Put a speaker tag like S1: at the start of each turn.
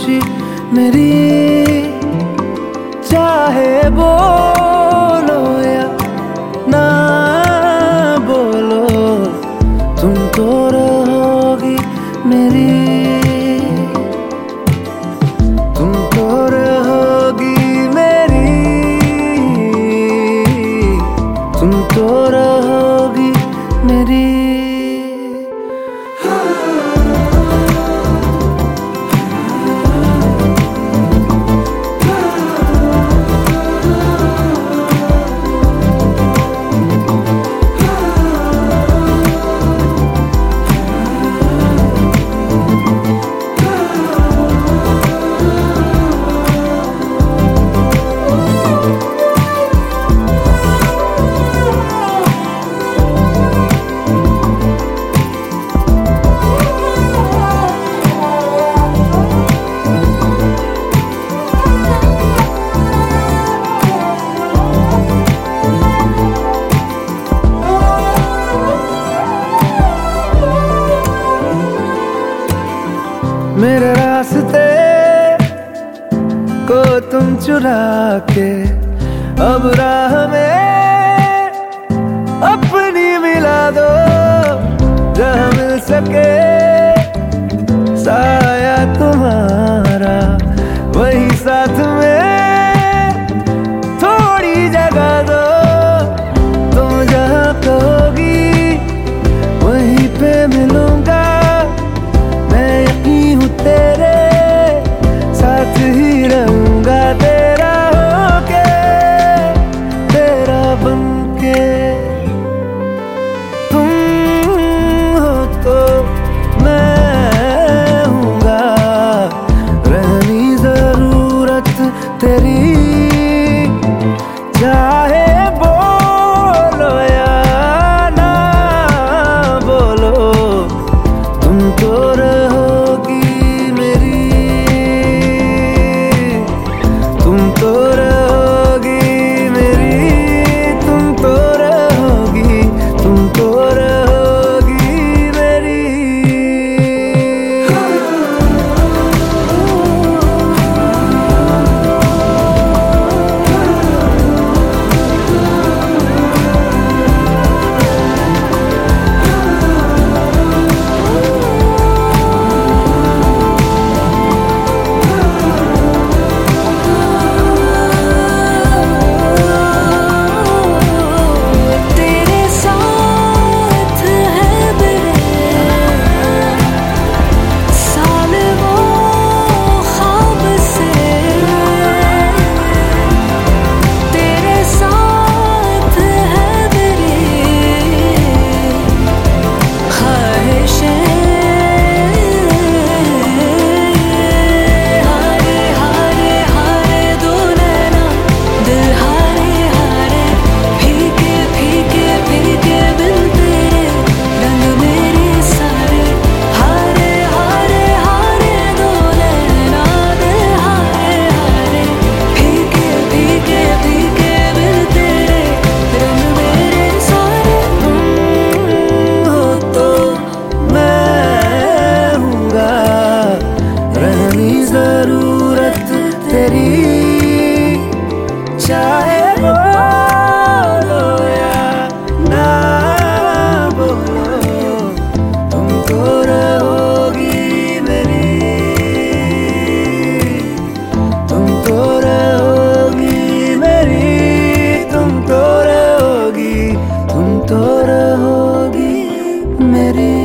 S1: खुशी मेरी। चाहे बोलो या ना बोलो, तुम तो रहोगी मेरी। तुम तो रहोगी मेरी, तुम तो रहोगी मेरी। मेरे रास्ते को तुम चुरा के अब राह में अपनी मिला दो। जहाँ मिल सके साया तुम्हारा, वही साथ में थोड़ी जगह दो। तुम जहाँ कहोगी वहीं पे मिलूंगा। तेरे साथ ही रहूंगा, तेरा होके तेरा बनके। तुम हो तो मैं हूँगा, रहनी जरूरत तेरी। चाहे बोलो या ना बोलो, तुम तो रहोगी मेरी। तुम तो रहोगी मेरी, तुम तो रहोगी, तुम तो रहोगी मेरी। जरूरत तेरी। चाहे बोलो या ना बोलो, तुम तो रहोगी मेरी। तुम तो रहोगी मेरी, तुम तो रहोगी, तुम तो रहोगी मेरी।